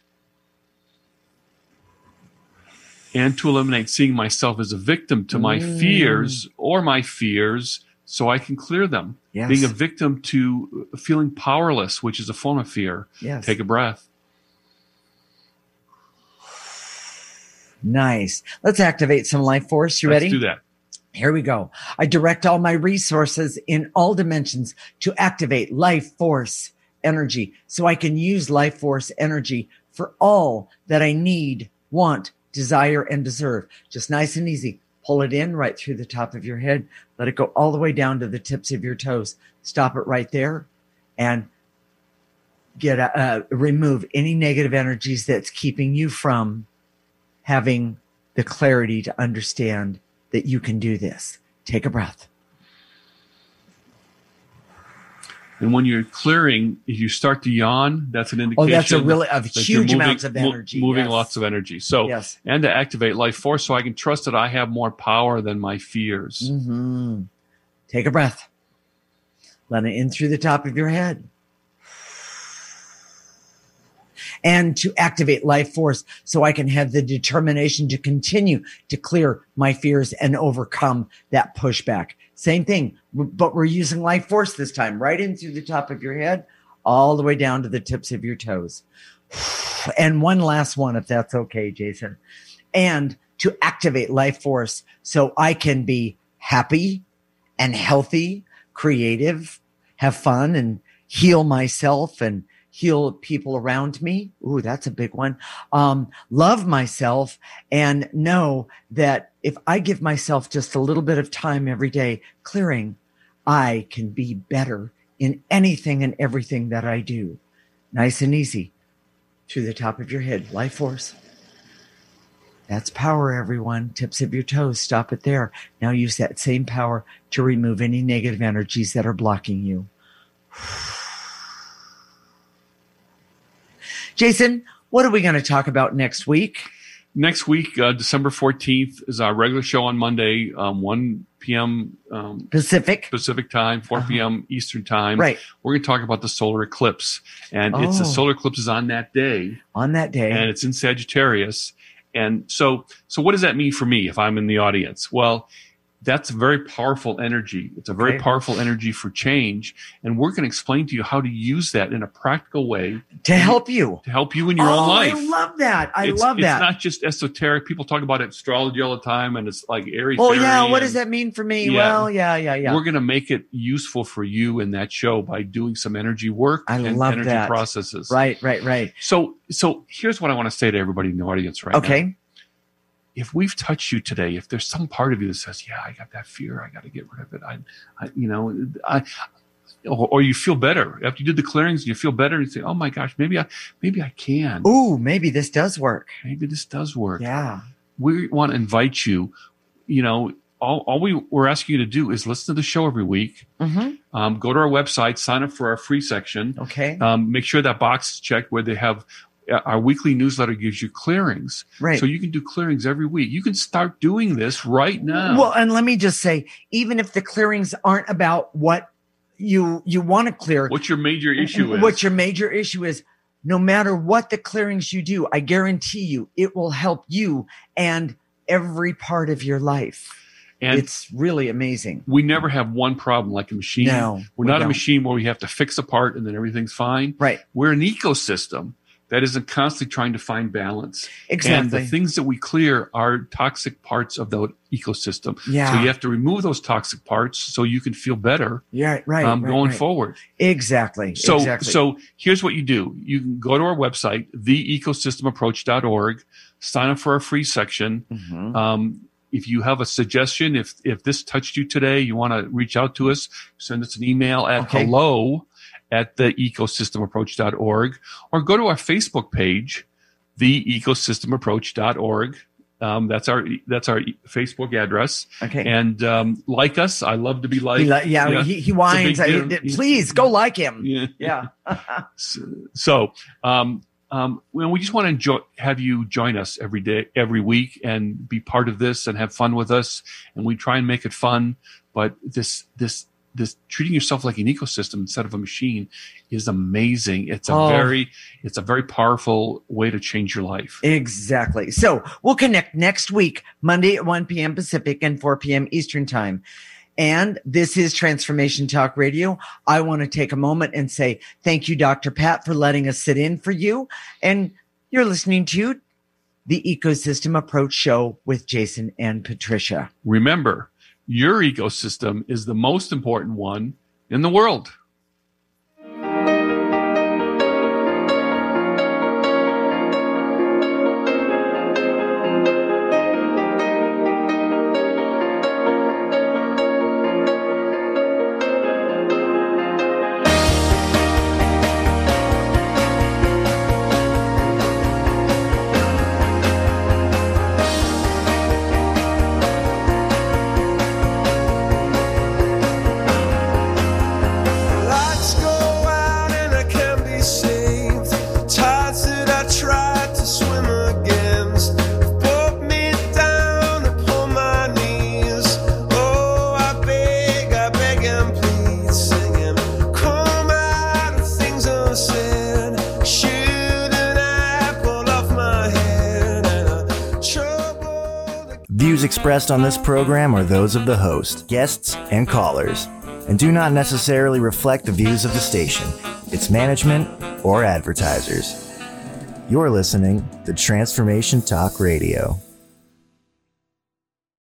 And to eliminate seeing myself as a victim to my mm. fears or my fears so I can clear them. Yes. Being a victim to feeling powerless, which is a form of fear. Yes. Take a breath. Nice. Let's activate some life force. You ready? Let's do that. Here we go. I direct all my resources in all dimensions to activate life force energy so I can use life force energy for all that I need, want, desire, and deserve. Just nice and easy. Pull it in right through the top of your head. Let it go all the way down to the tips of your toes. Stop it right there and get a, uh, remove any negative energies that's keeping you from having the clarity to understand that you can do this. Take a breath. And when you're clearing, if you start to yawn, that's an indication. Oh, that's a really of that huge moving, amounts of energy. Mo- moving yes. lots of energy. So, yes. And to activate life force so I can trust that I have more power than my fears. Mm-hmm. Take a breath. Let it in through the top of your head. And to activate life force so I can have the determination to continue to clear my fears and overcome that pushback. Same thing, but we're using life force this time, right in through the top of your head, all the way down to the tips of your toes. And one last one, if that's okay, Jason. And to activate life force so I can be happy and healthy, creative, have fun, and heal myself and heal people around me. Ooh, that's a big one. Um, love myself and know that if I give myself just a little bit of time every day clearing, I can be better in anything and everything that I do. Nice and easy. Through the top of your head, life force. That's power, everyone. Tips of your toes. Stop it there. Now use that same power to remove any negative energies that are blocking you. Jason, what are we going to talk about next week? Next week, uh, December fourteenth, is our regular show on Monday, um, one p.m. Um, Pacific. Pacific time, four p.m. Uh-huh. Eastern time. Right. We're going to talk about the solar eclipse. And oh. it's the solar eclipse is on that day. On that day. And it's in Sagittarius. And so, so what does that mean for me if I'm in the audience? Well, that's a very powerful energy. It's a very okay. powerful energy for change. And we're going to explain to you how to use that in a practical way. To help you. To help you in your oh, own life. I love that. I it's, love that. It's not just esoteric. People talk about astrology all the time, and it's like airy Oh, fairy. yeah. What and, does that mean for me? Yeah, well, yeah, yeah, yeah. We're going to make it useful for you in that show by doing some energy work I and love energy that. processes. Right, right, right. So, so here's what I want to say to everybody in the audience right okay. now. Okay. If we've touched you today, if there's some part of you that says, yeah, I got that fear, I got to get rid of it. I, I you know, I, or, or you feel better after you did the clearings, you feel better and you say, oh my gosh, maybe I, maybe I can. Ooh, maybe this does work. Maybe this does work. Yeah. We want to invite you, you know, all, all we, we're asking you to do is listen to the show every week. Mm-hmm. Um, go to our website, sign up for our free section. Okay. Um, make sure that box is checked where they have our weekly newsletter gives you clearings. Right. So you can do clearings every week. You can start doing this right now. Well, and let me just say, even if the clearings aren't about what you you want to clear. What your major issue is. What your major issue is, no matter what the clearings you do, I guarantee you it will help you and every part of your life. And it's really amazing. We never have one problem like a machine. No, We're we not don't. a machine where we have to fix a part and then everything's fine. Right. We're an ecosystem that is constantly trying to find balance. Exactly. And the things that we clear are toxic parts of the ecosystem. Yeah. So you have to remove those toxic parts so you can feel better. Yeah, right. Um, right, going right. forward. Exactly. So, exactly. so here's what you do. You can go to our website, the ecosystem approach dot org, sign up for our free section. Mm-hmm. Um, if you have a suggestion, if if this touched you today, you want to reach out to us, send us an email at Okay. hello at the ecosystem approach dot org, or go to our Facebook page, the ecosystem approach dot org. Um, that's our that's our Facebook address. Okay. And um, like us. I love to be liked. He li- yeah, Yeah. he, he It's a whines. big I- deal. please go like him. Yeah. Yeah. So, um, um, well, we just want to enjoy, have you join us every day, every week, and be part of this and have fun with us. And we try and make it fun. But this, this, this treating yourself like an ecosystem instead of a machine is amazing. It's a Oh. very, it's a very powerful way to change your life. Exactly. So we'll connect next week, Monday at one p.m. Pacific and four p.m. Eastern time. And this is Transformation Talk Radio. I want to take a moment and say thank you, Doctor Pat, for letting us sit in for you. And you're listening to the Ecosystem Approach Show with Jason and Patricia. Remember, your ecosystem is the most important one in the world. Lights go out and I can't be saved. Tides that I tried to swim against brought me down upon my knees. Oh, I beg, I beg and plead, singing, come out of things unsaid. Shoot an apple off my head and a trouble. Views expressed on this program are those of the host, guests, and callers, and do not necessarily reflect the views of the station, its management, or advertisers. You're listening to Transformation Talk Radio.